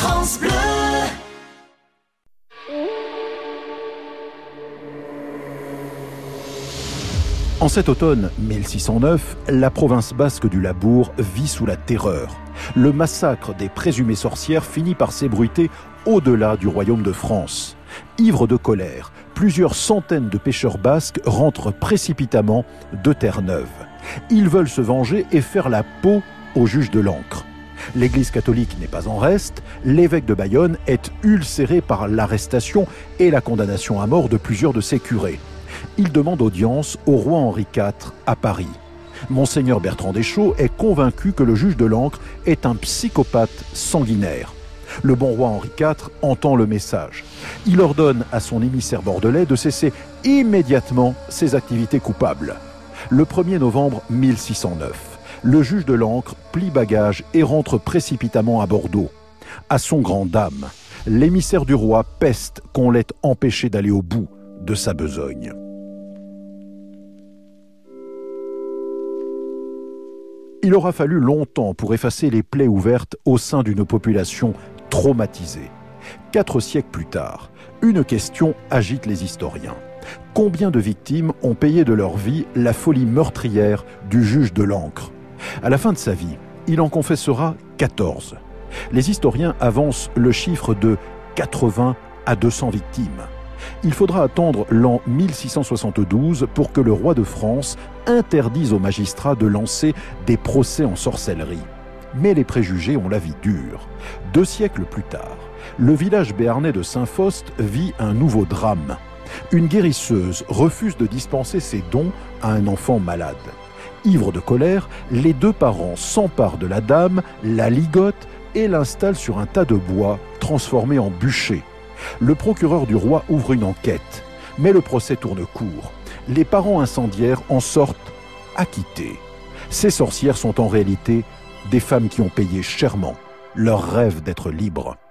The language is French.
France Bleu. En cet automne 1609, la province basque du Labourd vit sous la terreur. Le massacre des présumées sorcières finit par s'ébruiter au-delà du royaume de France. Ivres de colère, plusieurs centaines de pêcheurs basques rentrent précipitamment de Terre-Neuve. Ils veulent se venger et faire la peau aux juges de l'Ancre. L'Église catholique n'est pas en reste, l'évêque de Bayonne est ulcéré par l'arrestation et la condamnation à mort de plusieurs de ses curés. Il demande audience au roi Henri IV à Paris. Monseigneur Bertrand Deschaux est convaincu que le juge de l'Ancre est un psychopathe sanguinaire. Le bon roi Henri IV entend le message. Il ordonne à son émissaire bordelais de cesser immédiatement ses activités coupables. Le 1er novembre 1609, le juge de l'Ancre plie bagages et rentre précipitamment à Bordeaux. À son grand dam, l'émissaire du roi peste qu'on l'ait empêché d'aller au bout de sa besogne. Il aura fallu longtemps pour effacer les plaies ouvertes au sein d'une population traumatisée. 4 siècles plus tard, une question agite les historiens. Combien de victimes ont payé de leur vie la folie meurtrière du juge de l'Ancre ? À la fin de sa vie, il en confessera 14. Les historiens avancent le chiffre de 80 à 200 victimes. Il faudra attendre l'an 1672 pour que le roi de France interdise aux magistrats de lancer des procès en sorcellerie. Mais les préjugés ont la vie dure. 2 siècles plus tard, le village béarnais de Saint-Faust vit un nouveau drame. Une guérisseuse refuse de dispenser ses dons à un enfant malade. Ivres de colère, les 2 parents s'emparent de la dame, la ligotent et l'installent sur un tas de bois transformé en bûcher. Le procureur du roi ouvre une enquête, mais le procès tourne court. Les parents incendiaires en sortent acquittés. Ces sorcières sont en réalité des femmes qui ont payé chèrement leur rêve d'être libres.